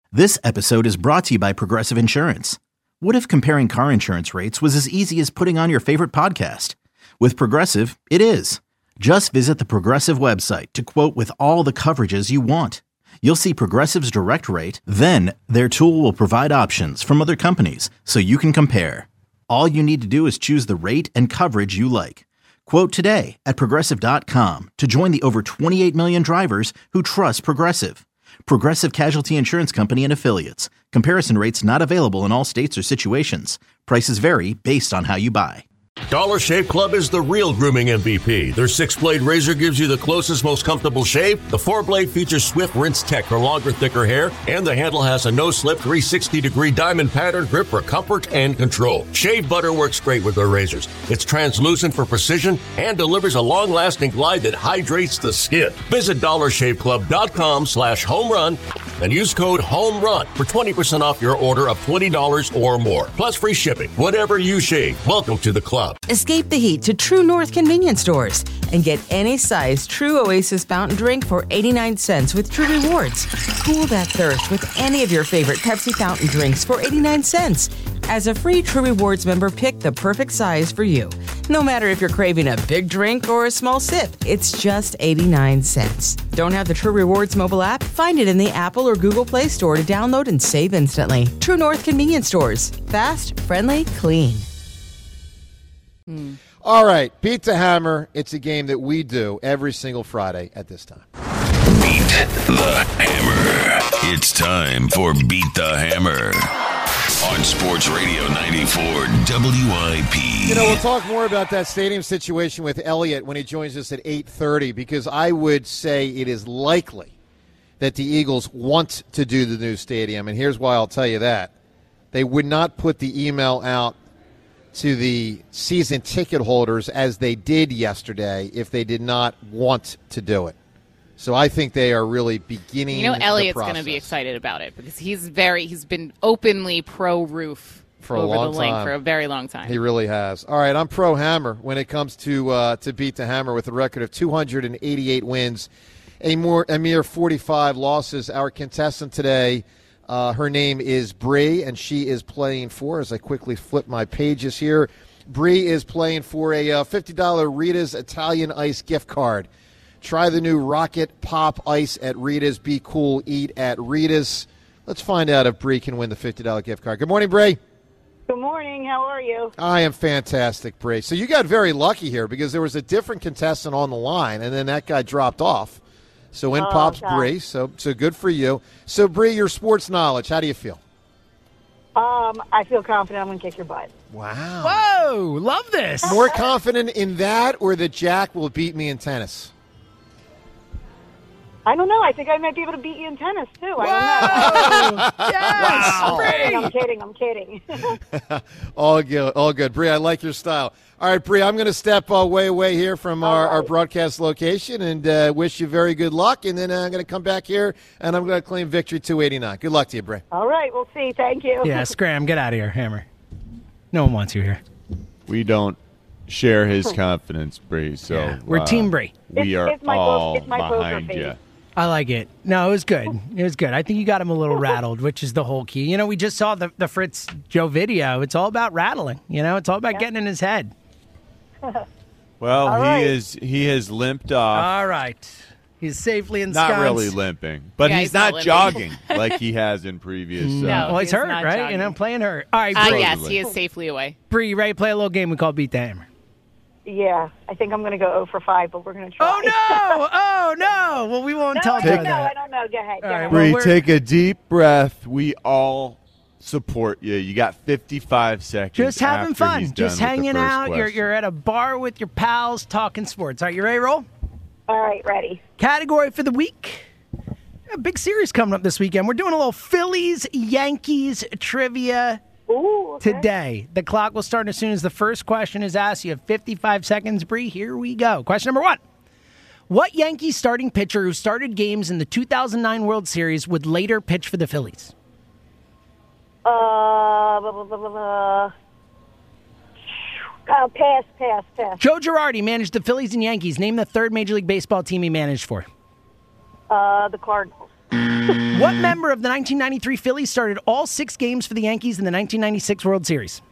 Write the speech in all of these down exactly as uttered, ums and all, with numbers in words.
This episode is brought to you by Progressive Insurance. What if comparing car insurance rates was as easy as putting on your favorite podcast? With Progressive, it is. Just visit the Progressive website to quote with all the coverages you want. You'll see Progressive's direct rate, then their tool will provide options from other companies so you can compare. All you need to do is choose the rate and coverage you like. Quote today at progressive dot com to join the over twenty-eight million drivers who trust Progressive. Progressive Casualty Insurance Company and Affiliates. Comparison rates not available in all states or situations. Prices vary based on how you buy. Dollar Shave Club is the real grooming M V P. Their six-blade razor gives you the closest, most comfortable shave. The four-blade features swift rinse tech for longer, thicker hair. And the handle has a no-slip three sixty degree diamond pattern grip for comfort and control. Shave butter works great with their razors. It's translucent for precision and delivers a long-lasting glide that hydrates the skin. Visit dollar shave club dot com slash home run and use code HOMERUN for twenty percent off your order of twenty dollars or more. Plus free shipping. Whatever you shave, welcome to the club. Escape the heat to True North convenience stores and get any size True Oasis fountain drink for eighty-nine cents with True Rewards. Cool that thirst with any of your favorite Pepsi fountain drinks for eighty-nine cents. As a free True Rewards member, pick the perfect size for you. No matter if you're craving a big drink or a small sip, it's just eighty-nine cents. Don't have the True Rewards mobile app? Find it in the Apple or Google Play Store to download and save instantly. True North convenience stores. Fast, friendly, clean. Mm. All right, Beat the Hammer. It's a game that we do every single Friday at this time. Beat the Hammer. It's time for Beat the Hammer on Sports Radio ninety-four W I P. You know, we'll talk more about that stadium situation with Elliot when he joins us at eight thirty, because I would say it is likely that the Eagles want to do the new stadium, and here's why I'll tell you that. They would not put the email out to the season ticket holders as they did yesterday if they did not want to do it. So I think they are really beginning. You know, Elliot's going to be excited about it because he's very he's been openly pro roof for a over long the link time. for a very long time. He really has. All right, I'm pro Hammer when it comes to uh, to Beat the Hammer with a record of two hundred eighty-eight wins, a more a mere forty-five losses. Our contestant today. Uh, her name is Bree, and she is playing for, as I quickly flip my pages here, Bree is playing for a uh, fifty dollars Rita's Italian Ice gift card. Try the new Rocket Pop Ice at Rita's. Be cool, eat at Rita's. Let's find out if Bree can win the fifty dollars gift card. Good morning, Bree. Good morning. How are you? I am fantastic, Bree. So you got very lucky here because there was a different contestant on the line, and then that guy dropped off. So in oh, pops God. Bree, so so good for you. So Bree, your sports knowledge, how do you feel? Um, I feel confident I'm going to kick your butt. Wow. Whoa, love this. More confident in that or that Jack will beat me in tennis? I don't know. I think I might be able to beat you in tennis, too. Whoa. I don't know. Yes, I'm Bree. kidding, I'm kidding, I'm kidding. all good, all good. Bree, I like your style. All right, Bree, I'm going to step uh, way away here from our, right. our broadcast location and uh, wish you very good luck. And then uh, I'm going to come back here, and I'm going to claim victory two eighty-nine. Good luck to you, Bree. All right, we'll see. Thank you. Yeah, Scram, get out of here, Hammer. No one wants you here. We don't share his confidence, Bree. So Yeah, we're uh, Team Bree. We It's- are it's my po- all it's my poker behind face. you. I like it. No, it was good. It was good. I think you got him a little rattled, which is the whole key. You know, we just saw the, the Fritz Joe video. It's all about rattling. You know, it's all about Yeah. getting in his head. Well, All he right. is he has limped off. All right. He's safely ensconced. Not really limping, but Yeah, he's, he's not not, limping. jogging like he has in previous. Uh, No. Well, he's he's hurt, not right? jogging. You know, playing hurt. All right, Uh, Bree. yes, he is safely away. Bree, you ready to play a little game we call Beat the Hammer? Yeah, I think I'm going to go zero for five, but we're going to try. Oh, no! Oh, no! Well, we won't No, tell I Joe don't know. I that. don't know. Go ahead. Go All right, ahead. well, Bree, we're- take a deep breath. We all support you. You got fifty-five seconds. Just having after fun. he's Just done with the hanging first out. You're, question. you're at a bar with your pals talking sports. All right, you ready to roll? All right, ready. Category for the week. A big series coming up this weekend. We're doing a little Phillies Yankees trivia Ooh, okay. today. The clock will start as soon as the first question is asked. You have fifty-five seconds, Bree. Here we go. Question number one. What Yankee starting pitcher who started games in the two thousand nine World Series would later pitch for the Phillies? Uh, blah, blah, blah, blah, blah. Uh, pass, pass, pass. Joe Girardi managed the Phillies and Yankees. Name the third Major League Baseball team he managed for. Uh, the Cardinals. What member of the nineteen ninety-three Phillies started all six games for the Yankees in the nineteen ninety-six World Series?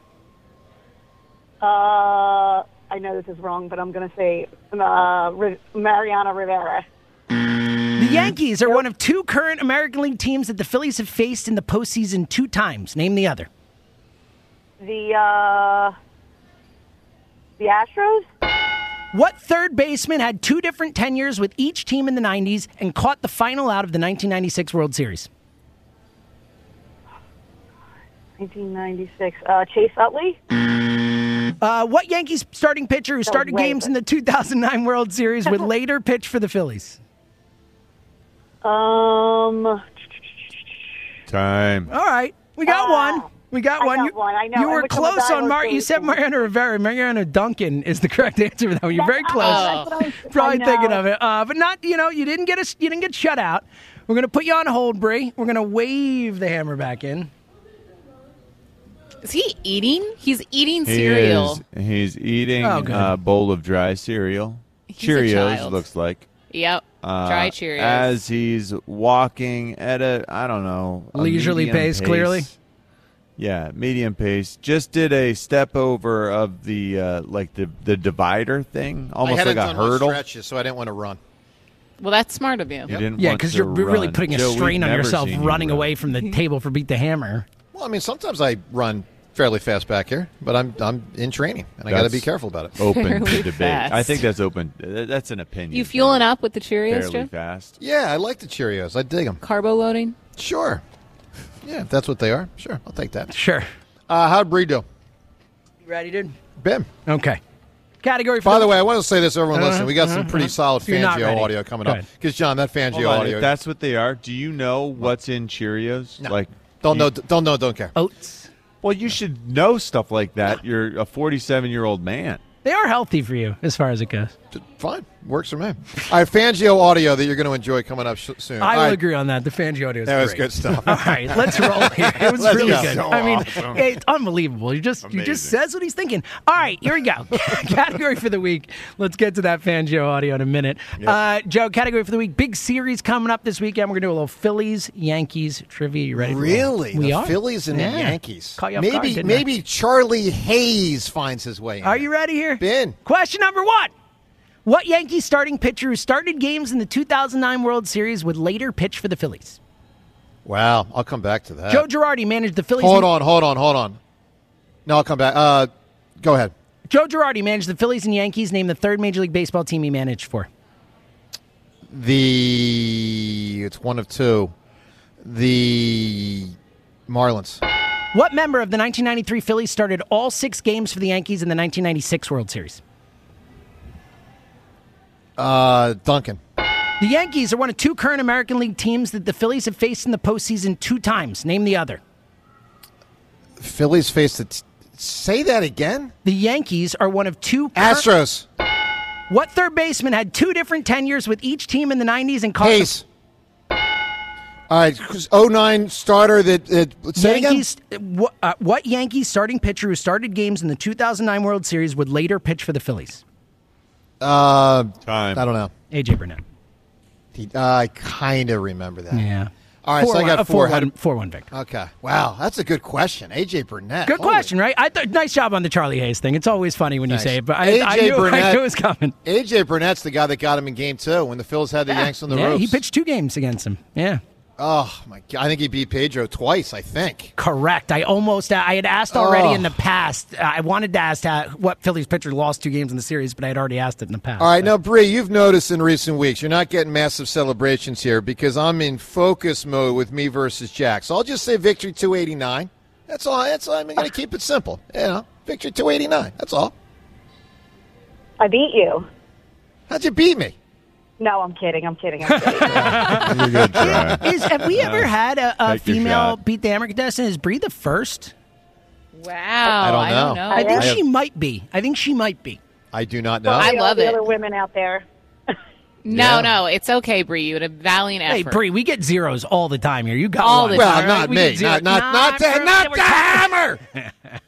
Uh, I know this is wrong, but I'm going to say uh, Ri- Mariano Rivera. The Yankees are one of two current American League teams that the Phillies have faced in the postseason two times. Name the other. The uh, the Astros. What third baseman had two different tenures with each team in the nineties and caught the final out of the nineteen ninety-six World Series? nineteen ninety-six. Uh, Chase Utley. Uh, what Yankees starting pitcher who started way games in the two thousand nine World Series would later pitch for the Phillies? Um. Time. All right, we got Uh, one. We got I one. got you, one, I know. you And were which one close was I on Mar. was You said facing? Mariano Rivera. Mariano Duncan is the correct answer for that one. You're very That's- close. that's what I was- Probably I thinking know. of it, uh, but not. You know, you didn't get a, you didn't get shut out. We're gonna put you on hold, Bree. We're gonna wave the hammer back in. Is he eating? He's eating He cereal. is. He's eating Oh, good. a bowl of dry cereal. He's a Cheerios, child. looks like. Yep. Uh, Dry Cheerios. As he's walking at a, I don't know, a Leisurely medium pace, clearly. Yeah, medium pace. Just did a step over of the uh, like the the divider thing, I almost hadn't like a done my hurdle. stretches, so I didn't want to run. Well, that's smart of you. You didn't Yeah, want because to you're really run. putting a Joe, we've strain on never yourself seen you running run. away from the table for Beat the Hammer. Well, I mean, sometimes I run fairly fast back here, but I'm I'm in training, and I got to That's be careful about it. Open Fairly to debate. fast. I think that's open. th- That's an opinion. You fueling thing. up with the Cheerios, Fairly Joe? fast. Yeah, I like the Cheerios. I dig them. Carbo loading? Sure. Yeah, if that's what they are. Sure, I'll take that. Sure. Uh, how'd Bree do? You ready, dude? Bim. Okay. Category. For By the way, I want to say this, everyone Uh-huh, listening. We got some uh-huh, pretty uh-huh. solid You're not Fangio ready. audio coming Go up. ahead. Because John, that Fangio Hold on, audio. if that's what they are, do you know what's in Cheerios? No. Like, don't you- know. Don't know. Don't care. oats. Well, you should know stuff like that. You're a forty-seven-year-old man. They are healthy for you, as far as it goes. Fine, works for me. All right, Fangio audio that you're going to enjoy coming up sh- soon. I All will right, agree on that. The Fangio audio is That was great. good stuff. All right, let's roll here. It was Let's really go. good. So I mean, awesome. it's unbelievable. He just he just says what he's thinking. All right, here we go. Category for the week. Let's get to that Fangio audio in a minute. Uh, Joe, category for the week. Big series coming up this weekend. We're going to do a little Phillies Yankees trivia. You ready? to roll? Really, We the are. Phillies and Yeah. the Yankees. Caught you off maybe, guard, didn't I? maybe Charlie Hayes finds his way in. Are you ready here? Ben. Question number one. What Yankee starting pitcher who started games in the two thousand nine World Series would later pitch for the Phillies? Wow, I'll come back to that. Joe Girardi managed the Phillies. hold on, hold on, hold on. No, I'll come back. Uh, go ahead. Joe Girardi managed the Phillies and Yankees. Name the third Major League Baseball team he managed for. The it's one of two. The Marlins. What member of the nineteen ninety-three Phillies started all six games for the Yankees in the nineteen ninety-six World Series? Uh, Duncan. The Yankees are one of two current American League teams that the Phillies have faced in the postseason two times. Name the other. Phillies faced the. T- say that again. The Yankees are one of two. cur- Astros. What third baseman had two different tenures with each team in the nineties and caught Hayes. All right, oh nine starter that. that say it again? Yankees? What, uh, what Yankees starting pitcher who started games in the two thousand nine World Series would later pitch for the Phillies? Uh, Time. I don't know. A J Burnett. He, uh, I kind of remember that. Yeah. All right, so I got a four. four one, four one victory. Okay. Wow, that's a good question. A J Burnett. Good Holy- question, right? I th- nice job on the Charlie Hayes thing. It's always funny when Thanks. you say it, but I, A J I, knew, I Burnett- knew it was coming. A J Burnett's the guy that got him in game two when the Phils had the Yanks on the yeah, ropes. he pitched two games against him. Yeah. Oh, my God. I think he beat Pedro twice, I think. Correct. I almost, I had asked already Oh. in the past. Uh, I wanted to ask uh, what Phillies pitcher lost two games in the series, but I had already asked it in the past. All right, now, Bree, you've noticed in recent weeks you're not getting massive celebrations here because I'm in focus mode with me versus Jack. So I'll just say victory two eighty-nine. That's all. That's all. I'm going to keep it simple. You know, victory two eighty-nine. That's all. I beat you. How'd you beat me? No, I'm kidding. I'm kidding. I'm kidding. You're good try. Is, have we ever had a, a Take your female shot. beat the hammer contestant? Is Bree the first? Wow. I don't I don't know. know. I think I have- she might be. I think she might be. I do not know. I All love the it. other women out there. No, Yeah. no, it's okay, Bree. You had a valiant Hey, effort. Bree, we get zeros all the time here. You got All one. the well, time. not We me. get zero- Not not not the, for- not we're the talking- hammer.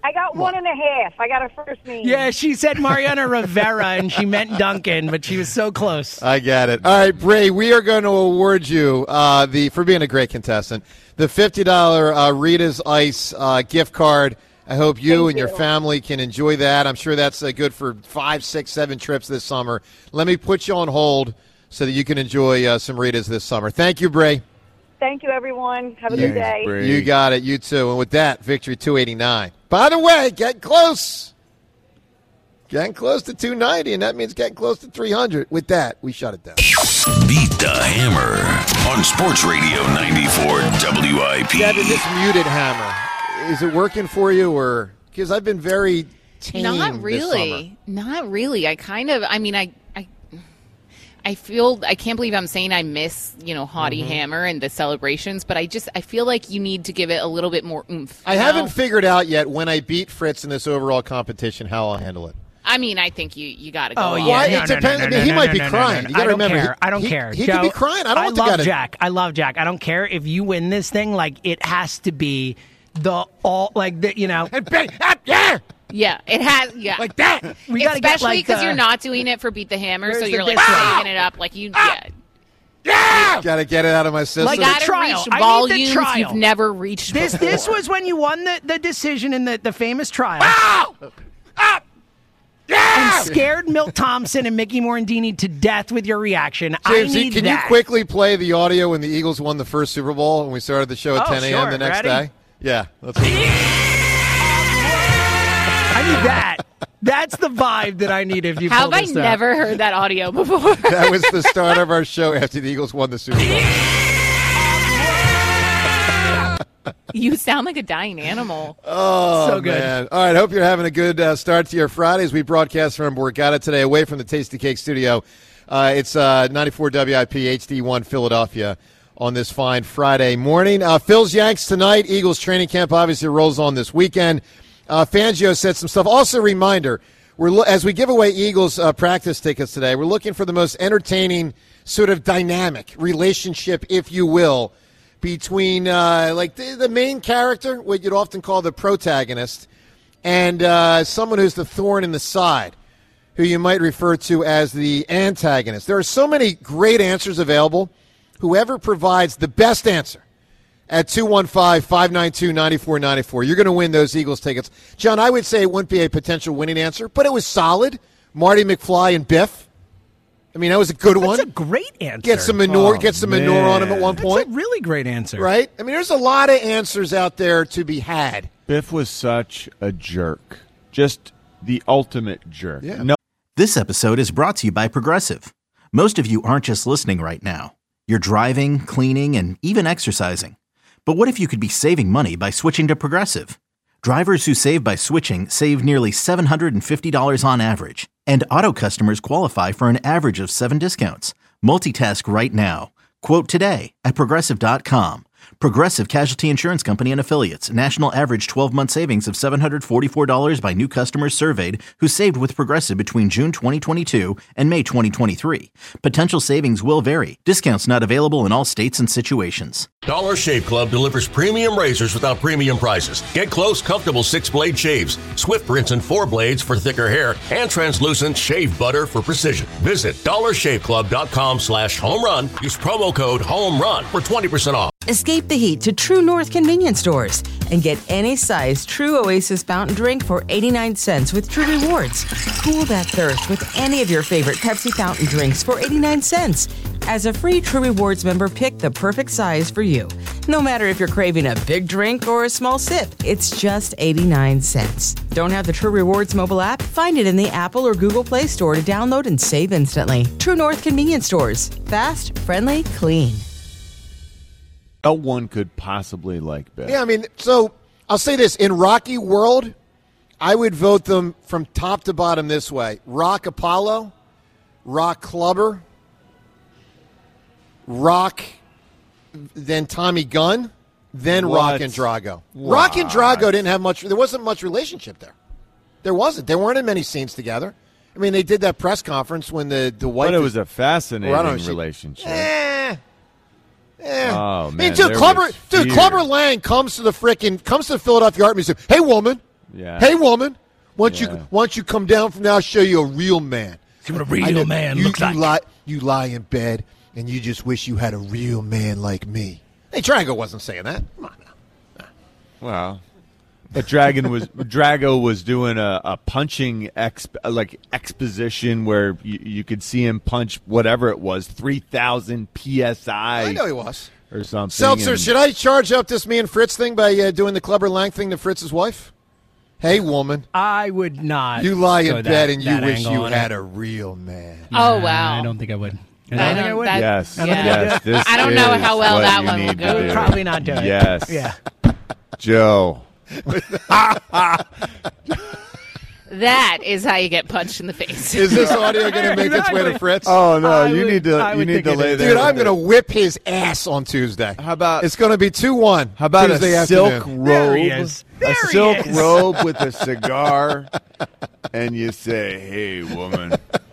I got one and a half. I got a first name. Yeah, she said Mariano Rivera, and she meant Duncan, but she was so close. I get it. All right, Bree, we are going to award you uh, the for being a great contestant, the fifty dollars uh, Rita's Ice uh, gift card. I hope you Thank and you. your family can enjoy that. I'm sure that's uh, good for five, six, seven trips this summer. Let me put you on hold so that you can enjoy uh, some Rita's this summer. Thank you, Bree. Thank you, everyone. Have a good day. Bree. You got it. You too. And with that, victory two eighty-nine. By the way, getting close. Getting close to two ninety, and that means getting close to three hundred. With that, we shut it down. Beat the Hammer on Sports Radio ninety-four W I P. Devin, this muted hammer, is it working for you? Or because I've been very tame Not this really. Not really. I kind of, I mean, I, I, I feel, I can't believe I'm saying I miss, you know, Hottie Mm-hmm. Hammer and the celebrations, but I just, I feel like you need to give it a little bit more oomph. I you haven't know? figured out yet when I beat Fritz in this overall competition how I'll handle it. I mean, I think you, you got to go. Oh, all yeah. Well, out. it No, no, depends. no, I no, mean, he no, might no, be no, no, crying. no, You I got to don't remember. care. He, I don't he- care. He Joe, could be crying. I don't I want love to get Jack. I love Jack. I don't care if you win this thing. Like, it has to be the all, like, the, you know. Yeah. Yeah, it has. Yeah, Like that. We gotta get, especially like, because the- you're not doing it for Beat the Hammer, so Where's you're the like disc one? saving it up. Like you, yeah, Yeah. Got to get it out of my system. Like you got to trial. reach I need the volumes trial. you've never reached. This before. this was when you won the, the decision in the, the famous trial. Ow! Ah! Yeah! And scared Milt Thompson and Mickey Morandini to death with your reaction. I James, need can that. you quickly play the audio when the Eagles won the first Super Bowl and we started the show at Oh, ten a.m. sure. the next Ready? day? Yeah. Let's I need that. That's the vibe that I need if you How pull have I this out. never heard that audio before? That was the start of our show after the Eagles won the Super Bowl. You sound like a dying animal. Oh, So good. man. All right, hope you're having a good uh, start to your Friday as we broadcast from Borgata today away from the Tasty Cake studio. Uh, it's uh, ninety-four W I P H D one Philadelphia on this fine Friday morning. Uh, Phil's Yanks tonight. Eagles training camp obviously rolls on this weekend. Uh, Fangio said some stuff. Also, a reminder, we're lo- as we give away Eagles uh, practice tickets today, we're looking for the most entertaining sort of dynamic relationship, if you will, between uh, like the, the main character, what you'd often call the protagonist, and uh, someone who's the thorn in the side, who you might refer to as the antagonist. There are so many great answers available. Whoever provides the best answer at two one five, five nine two, nine four nine four, you're going to win those Eagles tickets. John, I would say it wouldn't be a potential winning answer, but it was solid. Marty McFly and Biff. I mean, that was a good That's one. a great answer. Get some manure, Oh, get some manure on him at man. one That's point. a really great answer. Right? I mean, there's a lot of answers out there to be had. Biff was such a jerk. Just the ultimate jerk. Yeah. No. This episode is brought to you by Progressive. Most of you aren't just listening right now. You're driving, cleaning, and even exercising. But what if you could be saving money by switching to Progressive? Drivers who save by switching save nearly seven hundred fifty dollars on average. And auto customers qualify for an average of seven discounts. Multitask right now. Quote today at Progressive dot com. Progressive Casualty Insurance Company and Affiliates. National average twelve-month savings of seven hundred forty-four dollars by new customers surveyed who saved with Progressive between June twenty twenty-two and May twenty twenty-three. Potential savings will vary. Discounts not available in all states and situations. Dollar Shave Club delivers premium razors without premium prices. Get close, comfortable six-blade shaves, swift rinse and four blades for thicker hair, and translucent shave butter for precision. Visit dollar shave club dot com slash home run. Use promo code HOMERUN for twenty percent off. Escape the heat to True North convenience stores and get any size True Oasis fountain drink for eighty-nine cents with True Rewards. Cool that thirst with any of your favorite Pepsi fountain drinks for eighty-nine cents. As a free True Rewards member, pick the perfect size for you. No matter if you're craving a big drink or a small sip, it's just eighty-nine cents. Don't have the True Rewards mobile app? Find it in the Apple or Google Play Store to download and save instantly. True North convenience stores. Fast, friendly, clean. No one could possibly like Biff. Yeah, I mean, so I'll say this. In Rocky World, I would vote them from top to bottom this way. Rock Apollo, Rock Clubber, Rock, then Tommy Gunn, then What? Rock and Drago. Rock and Drago didn't have much, there wasn't much relationship there. There wasn't. There weren't in many scenes together. I mean, they did that press conference when the, the white... But it was a fascinating Well, I don't know, she- relationship. Eh. Eh. Oh, I mean, man, dude, there Clubber, was dude, fear. Clubber Lang comes to the frickin' comes to the Philadelphia Art Museum. Hey, woman, Yeah. Hey, woman, why don't, Yeah. you, why don't you come down from now? I'll show you a real man. See what a I real know- man you, looks you like. Lie, you lie in bed, and you just wish you had a real man like me. Hey, Drago wasn't saying that. Come on now. Well, but Dragon was Drago was doing a, a punching exp, like exposition where you, you could see him punch whatever it was, three thousand P S I. I know he was. Or something. Seltzer, and- should I charge up this me and Fritz thing by uh, doing the Clubber Lang thing to Fritz's wife? Hey, woman. I would not. You lie go in that- bed and you that wish angle you on had it. a real man. Oh, Nah, wow. I don't think I would. I I don't think don't- I would. that- Yes, Yeah. yes. This I don't know is how well what that you one will need go. to I would do. probably not do it. Yes. Yeah. Joe. That is how you get punched in the face. Is this audio going to make its way to Exactly. Fritz? Oh no, I you would- need to I you would need think to it lay is. there. Dude, with I'm it. going to whip his ass on Tuesday. How about It's going to be two one. How about Tuesday a silk afternoon. There he robe? is. A There he silk is. robe with a cigar, and you say, "Hey, woman."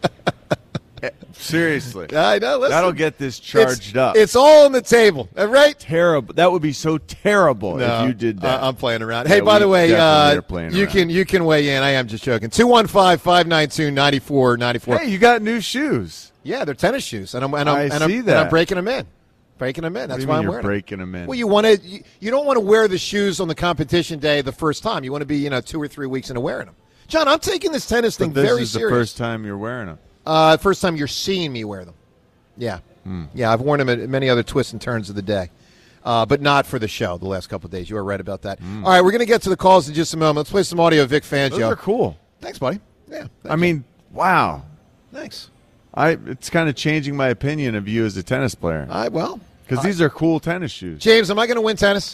Eh, Seriously, I know. Listen, that'll get this charged it's, up. It's all on the table. All right? terrible. That would be so terrible No, if you did that. uh, I'm playing around. Yeah, Hey, by we the way, definitely uh, are playing you around. can you can weigh in. I am just joking. two one five, five nine two, nine four nine four. Hey, you got new shoes. Yeah, they're tennis shoes, and I'm and I'm, I and I'm, see and that. I'm breaking them in. Breaking them in. What That's do you why mean I'm you're wearing them. breaking them in? Well, you want to. You, you don't want to wear the shoes on the competition day the first time. You want to be, you know, two or three weeks into wearing them. John, I'm taking this tennis thing But this very is the serious. first time you're wearing them. Uh, first time you're seeing me wear them. Yeah. Hmm. Yeah, I've worn them at many other twists and turns of the day, uh, but not for the show the last couple of days. You are right about that. Hmm. All right, we're going to get to the calls in just a moment. Let's play some audio of Vic Fangio. Those are cool. Thanks, buddy. Yeah. I mean, wow. Thanks. I it's kind of changing my opinion of you as a tennis player. I well, Because these are cool tennis shoes. James, am I going to win tennis?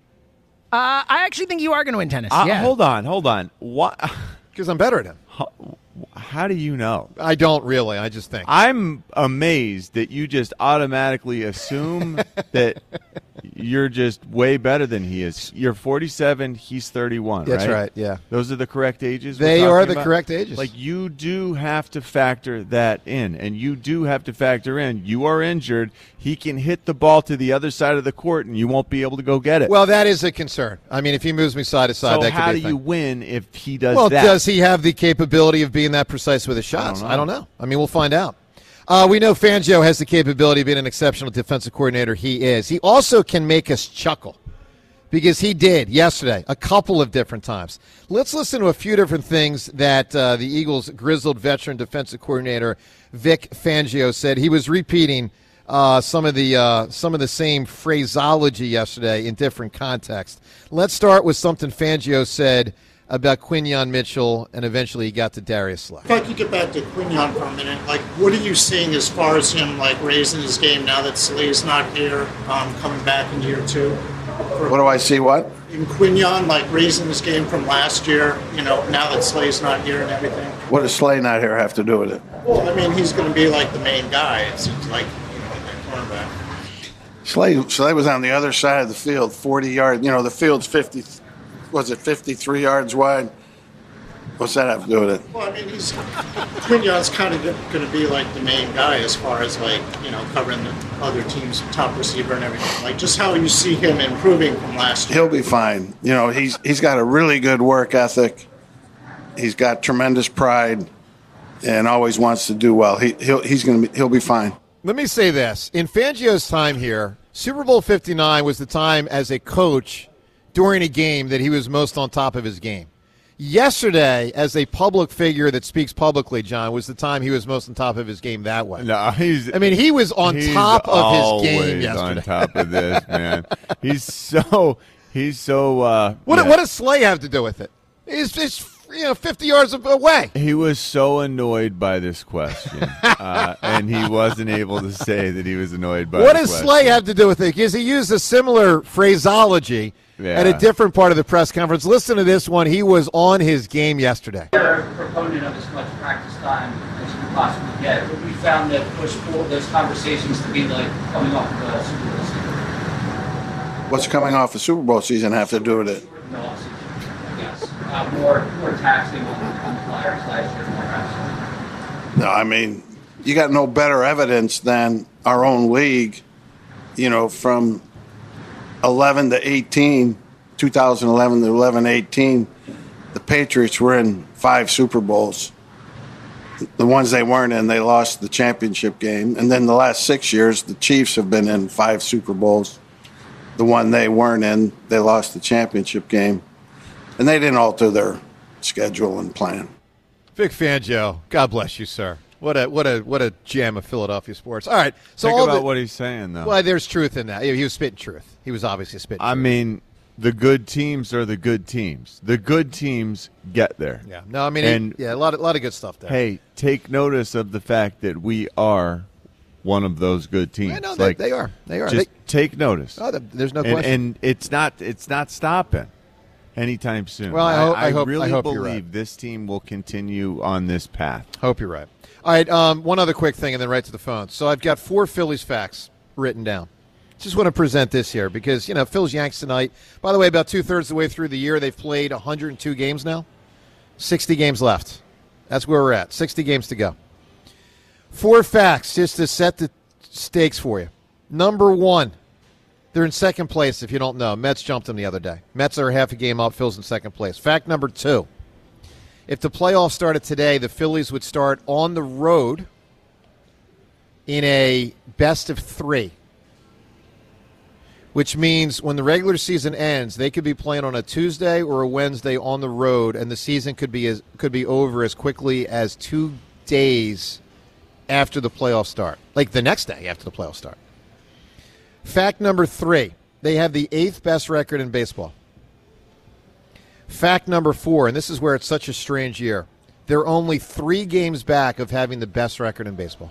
Uh, I actually think you are going to win tennis. Uh, yeah. Hold on, hold on. What? Because I'm better at him. How, how do you know? I don't really. I just think. I'm amazed that you just automatically assume that you're just way better than he is. You're forty-seven, he's thirty-one, That's right? right, yeah. Those are the correct ages? we're They talking are the about? correct ages. Like, you do have to factor that in, and you do have to factor in you are injured. He can hit the ball to the other side of the court, and you won't be able to go get it. Well, that is a concern. I mean, if he moves me side to side, so that how could do be a you thing. win if he does Well, that? does he have the capability of being that precise with his shots? know. I don't know. I mean, we'll find out. Uh, we know Fangio has the capability of being an exceptional defensive coordinator. He is. He also can make us chuckle because he did yesterday a couple of different times. Let's listen to a few different things that uh, the Eagles' grizzled veteran defensive coordinator Vic Fangio said. He was repeating uh, some of the uh, some of the same phraseology yesterday in different contexts. Let's start with something Fangio said about Quinyon Mitchell, and eventually he got to Darius Slay. If I could get back to Quinyon for a minute, like, what are you seeing as far as him, like, raising his game now that Slay's not here, um, coming back in year two? What do I see, what? In Quinyon, like, raising his game from last year, you know, now that Slay's not here and everything? What does Slay not here have to do with it? Well, I mean, he's going to be, like, the main guy, it seems like, you know, that cornerback. Slay, Slay was on the other side of the field, forty yards. You know, the field's fifty, was it fifty-three yards wide? What's that have to do with it? Well, I mean, he's Quinyon's kind of going to be, like, the main guy as far as, like, you know, covering the other team's top receiver and everything. Like, just how you see him improving from last year. He'll be fine. You know, he's he's got a really good work ethic. He's got tremendous pride, and always wants to do well. He he'll he's going to be he'll be fine. Let me say this. In Fangio's time here, Super Bowl fifty-nine was the time as a coach during a game that he was most on top of his game. Yesterday, as a public figure that speaks publicly, John, was the time he was most on top of his game that way. No, he's. I mean, he was on he's top of his game always yesterday. on top of this, man. He's so. He's so. Uh, What, yeah. what does Slay have to do with it? He's just, you know, fifty yards away. He was so annoyed by this question, uh, and he wasn't able to say that he was annoyed by. What the does question. Slay have to do with it? Because he used a similar phraseology Yeah. at a different part of the press conference. Listen to this one. He was on his game yesterday. You're a proponent of as much practice time as you can possibly get. We found that push pull those conversations to be like coming off the Super Bowl season. What's coming off the Super Bowl season have to do with it? No offseason. Yes. Uh, more more taxing on, on the players last year, more practice. No, I mean, you got no better evidence than our own league, you know, from eleven to eighteen, two thousand eleven to eleven eighteen, Patriots were in five Super Bowls. The ones they weren't in, they lost the championship game. And then the last six years, the Chiefs have been in five Super Bowls. The one they weren't in, they lost the championship game. And they didn't alter their schedule and plan. Vic Fangio, God bless you, sir. What a what a what a gem of Philadelphia sports. All right, so Think all about the, what he's saying, though. Well, there's truth in that. He was spitting truth. He was obviously spitting. I truth. mean, the good teams are the good teams. The good teams get there. Yeah. No, I mean, and he, yeah, a lot of a lot of good stuff there. Hey, take notice of the fact that we are one of those good teams. I know they, like, they are. They are. Just They, take notice. oh, there's no and, question. And it's not it's not stopping anytime soon. Well, I hope- I hope- really I hope you're believe right. this team will continue on this path. Hope you're right. All right, um, one other quick thing, and then right to the phone. So I've got four Phillies facts written down. Just want to present this here because, you know, Phil's Yanks tonight. By the way, about two-thirds of the way through the year, they've played one hundred two games now. sixty games left. That's where we're at. sixty games to go. Four facts just to set the stakes for you. Number one, they're in second place, if you don't know. Mets jumped them the other day. Mets are half a game up. Phil's in second place. Fact number two. If the playoffs started today, the Phillies would start on the road in a best of three, which means when the regular season ends, they could be playing on a Tuesday or a Wednesday on the road, and the season could be as, could be over as quickly as two days after the playoffs start, like the next day after the playoffs start. Fact number three, they have the eighth best record in baseball. Fact number four, and this is where it's such a strange year, they're only three games back of having the best record in baseball.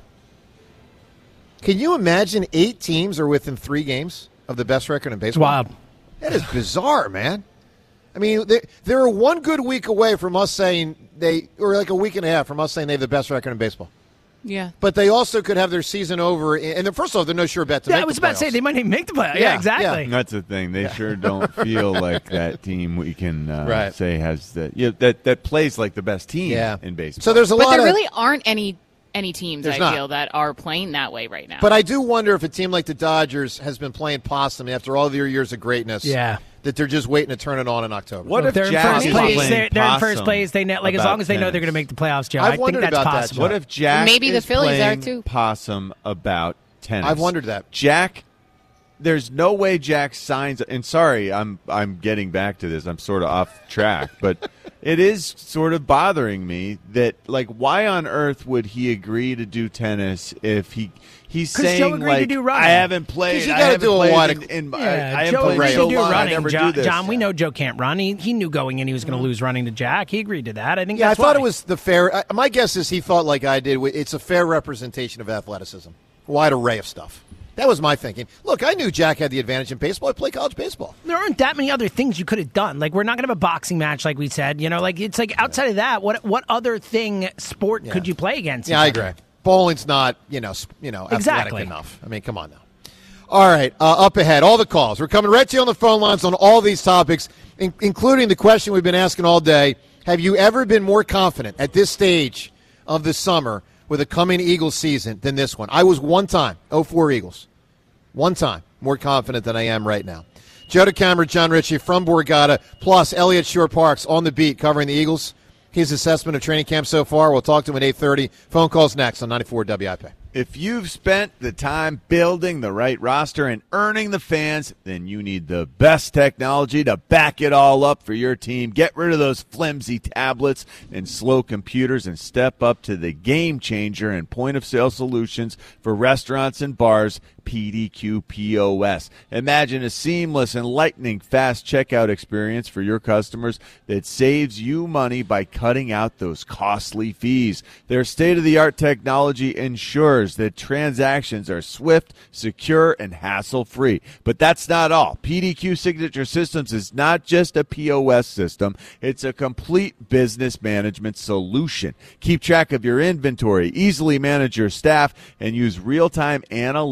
Can you imagine eight teams are within three games of the best record in baseball? Wild. That is bizarre, man. I mean, they, they're one good week away from us saying they, or like a week and a half from us saying they have the best record in baseball. Yeah. But they also could have their season over. And then first of all, they're no sure bet to Yeah, make I was the about to say playoffs. they might even make the playoffs. Yeah, Yeah, exactly. yeah. That's the thing. They sure don't feel like that team we can uh, Right. say has the yeah, that that plays like the best team Yeah. in baseball. So there's a But lot there of. really aren't any any teams, There's I not. feel, that are playing that way right now. But I do wonder if a team like the Dodgers has been playing possum after all their years of greatness. Yeah. That they're just waiting to turn it on in October. What if They're in Jack first is place. playing They're, they're in first possum place. They know, like as about long as they know tennis? they're going to make the playoffs, Joe. I've I think wondered that's about that, possible. Joe. What if Jack Maybe the is Phillies are playing too. possum about tennis? I've wondered that. Jack, there's no way Jack signs. And sorry, I'm I'm getting back to this. I'm sort of off track, but it is sort of bothering me that like why on earth would he agree to do tennis if he he's 'Cause Joe saying agreed to like do running. I haven't played. 'Cause you I gotta haven't do a played lot in, of- in, Yeah, I, I haven't Joe played agreed so to do long. I running. never John, do this. John, we know Joe can't run. He, he knew going in he was going to lose running to Jack. He agreed to that. I think Yeah, I that's thought why. it was the fair. I, my guess is he thought like I did. It's a fair representation of athleticism. Wide array of stuff. That was my thinking. Look, I knew Jack had the advantage in baseball. I played college baseball. There aren't that many other things you could have done. Like we're not going to have a boxing match, like we said. You know, like it's like outside of that, what what other thing sport Yeah. could you play against? Yeah, I each other? agree. Bowling's not, you know, sp- you know, athletic Exactly. enough. I mean, come on now. All right, uh, up ahead, all the calls. We're coming right to you on the phone lines on all these topics, in- including the question we've been asking all day. Have you ever been more confident at this stage of the summer with a coming Eagles season than this one? I was one time, oh four Eagles. One time, more confident than I am right now. Joe DeCamera, John Ritchie from Borgata, plus Elliot Shore Parks on the beat covering the Eagles. His assessment of training camp so far. We'll talk to him at eight thirty. Phone calls next on ninety-four W I P. If you've spent the time building the right roster and earning the fans, then you need the best technology to back it all up for your team. Get rid of those flimsy tablets and slow computers and step up to the game changer and point-of-sale solutions for restaurants and bars, P D Q P O S. Imagine a seamless and lightning fast checkout experience for your customers that saves you money by cutting out those costly fees. Their state-of-the-art technology ensures that transactions are swift, secure, and hassle-free. But that's not all. P D Q Signature Systems is not just a P O S system. It's a complete business management solution. Keep track of your inventory, easily manage your staff, and use real-time analytics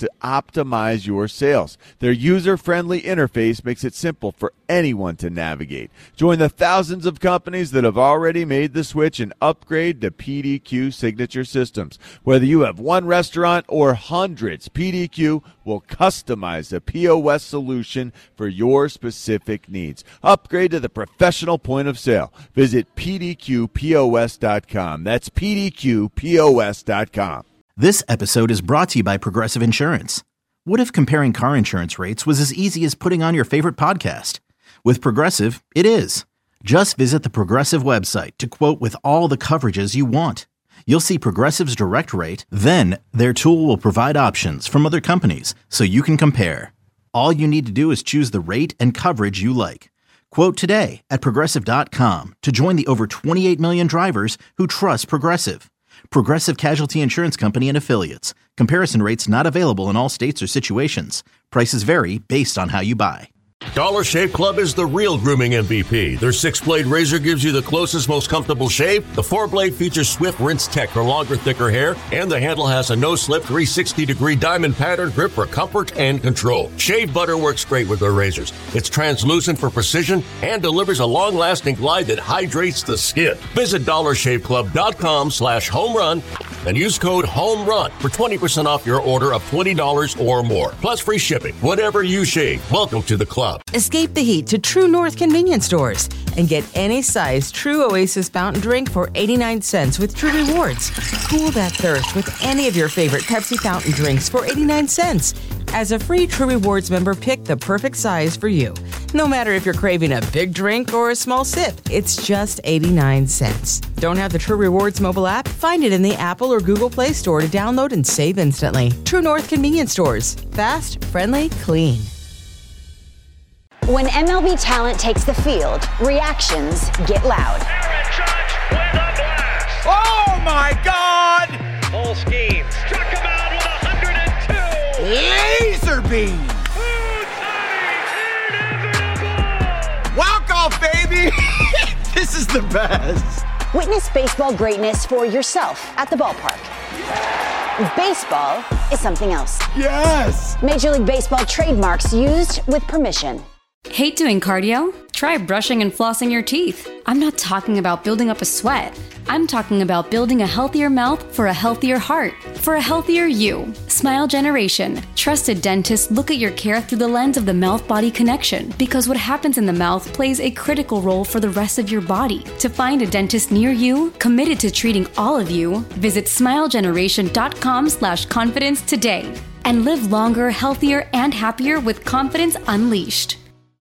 to optimize your sales. Their user-friendly interface makes it simple for anyone to navigate. Join the thousands of companies that have already made the switch and upgrade to P D Q Signature Systems. Whether you have one restaurant or hundreds, P D Q will customize a P O S solution for your specific needs. Upgrade to the professional point of sale. Visit P D Q P O S dot com. That's P D Q P O S dot com. This episode is brought to you by Progressive Insurance. What if comparing car insurance rates was as easy as putting on your favorite podcast? With Progressive, it is. Just visit the Progressive website to quote with all the coverages you want. You'll see Progressive's direct rate, then their tool will provide options from other companies so you can compare. All you need to do is choose the rate and coverage you like. Quote today at Progressive dot com to join the over twenty-eight million drivers who trust Progressive. Progressive Casualty Insurance Company and Affiliates. Comparison rates not available in all states or situations. Prices vary based on how you buy. Dollar Shave Club is the real grooming M V P. Their six-blade razor gives you the closest, most comfortable shave. The four-blade features Swift Rinse Tech for longer, thicker hair. And the handle has a no-slip three sixty degree diamond pattern grip for comfort and control. Shave butter works great with their razors. It's translucent for precision and delivers a long-lasting glide that hydrates the skin. Visit dollar shave club dot com slash home run and use code HOMERUN for twenty percent off your order of twenty dollars or more. Plus free shipping. Whatever you shave, welcome to the club. Escape the heat to True North convenience stores and get any size True Oasis fountain drink for eighty-nine cents with True Rewards. Cool that thirst with any of your favorite Pepsi fountain drinks for eighty-nine cents. As a free True Rewards member, pick the perfect size for you. No matter if you're craving a big drink or a small sip, it's just eighty-nine cents. Don't have the True Rewards mobile app? Find it in the Apple or Google Play Store to download and save instantly. True North convenience stores. Fast, friendly, clean. When M L B talent takes the field, reactions get loud. Aaron Judge with a blast. Oh my God! Full scheme. Struck him out with one hundred two. Laser beam. Walk off, baby. This is the best. Witness baseball greatness for yourself at the ballpark. Baseball is something else. Yes. Major League Baseball trademarks used with permission. Hate doing cardio? Try brushing and flossing your teeth. I'm not talking about building up a sweat. I'm talking about building a healthier mouth for a healthier heart, for a healthier you. Smile Generation. Trusted dentists look at your care through the lens of the mouth-body connection, because what happens in the mouth plays a critical role for the rest of your body. To find a dentist near you, committed to treating all of you, visit smile generation dot com slash confidence today. And live longer, healthier, and happier with confidence unleashed.